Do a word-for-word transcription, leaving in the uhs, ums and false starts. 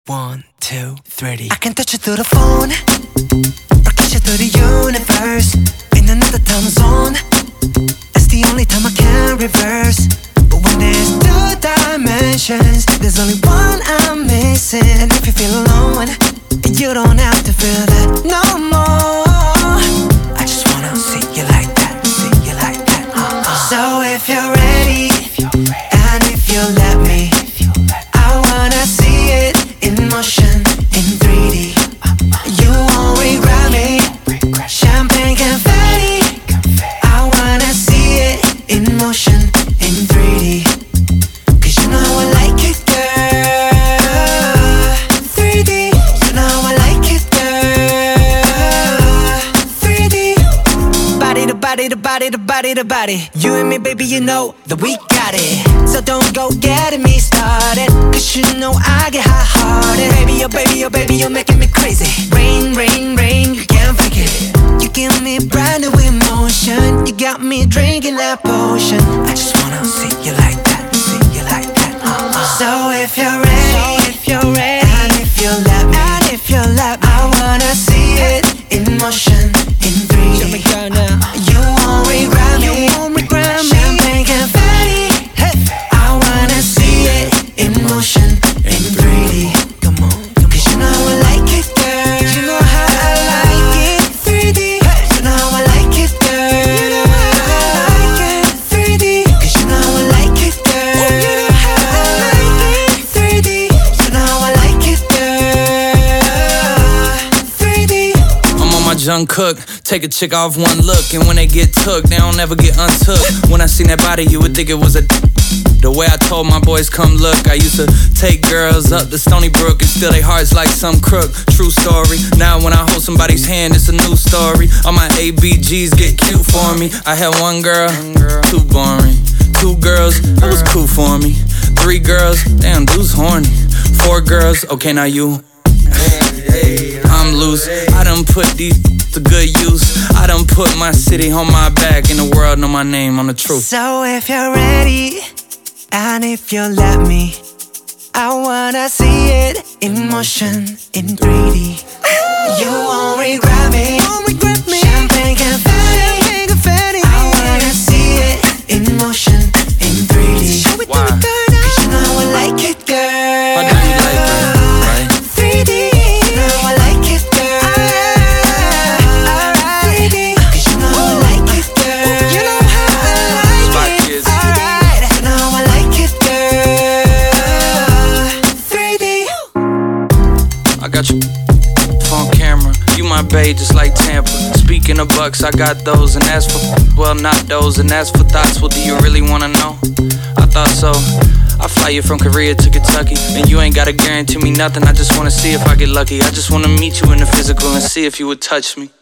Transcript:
One, two, three. I can touch you through the phone or kiss you through the universe. In another time zone, that's the only time I can reverse. But when there's two dimensions, there's only one I'm missing. And if you feel alone, you don't have to feel that no more. I just wanna see you like that, see you like that. uh-uh. So if you're ready, and if you let me, I wanna see it in motion, in three D. You won't regret me. Champagne confetti. I wanna see it in motion, in three D. Cause you know I like it, girl. three D. You know I like it, girl. three D. Body to body to body to body to body. You and me, baby, you know that we got it. So don't go getting me started, cause you know I get hot-hearted. Baby, oh baby, oh baby, you're making me crazy. Rain, rain, rain, you can't fake it. You give me brand new emotion. You got me drinking that potion. I just wanna see you like that, see you like that. uh-uh. So if you're ready, so if you're ready, and if you let me, and if you let me, I wanna see it in motion, in three D. Show me, girl, now. You won't regret me. You won't regret me. Champagne confetti. Hey. I wanna see it in motion, in three D. Come on, come cause you know I like it, girl. You know how I like it, three D. You know I like it, girl. You know how I like it, three D. Cause you know I like it, girl. You know how I like it, three D. You know I like it, girl. three D. I'm on my Jung Cook. Take a chick off one look, and when they get took, they don't ever get untook. When I seen that body, you would think it was a d- the way I told my boys, come look. I used to take girls up to Stony Brook and steal their hearts like some crook. True story. Now when I hold somebody's hand, it's a new story. All my A B Gs get cute for me. I had one girl, too boring. Two girls, that was cool for me. Three girls, damn, dude's horny. Four girls, okay, now you. I'm loose. I done put these to good use. I done put my city on my back, and the world know my name on the truth. So if you're ready, and if you let me, I wanna see it in motion, in three D. You won't regret me. Champagne confetti. I wanna see it in motion, in three D. Why? Cause you know I like it, girl. Why do you like it, right? three D. You know I like it, girl. Alright. three D. Cause you know I like it, girl. You know how I like Spot it. kids. Alright. You know I like it, girl. three D. I got you on camera. You my bae just like Tampa. Speaking of bucks, I got those, and that's for, well, not those, and that's for thoughts. Well, do you really wanna know? I thought so. I fly you from Korea to Kentucky, and you ain't gotta guarantee me nothing. I just wanna see if I get lucky. I just wanna meet you in the physical and see if you would touch me.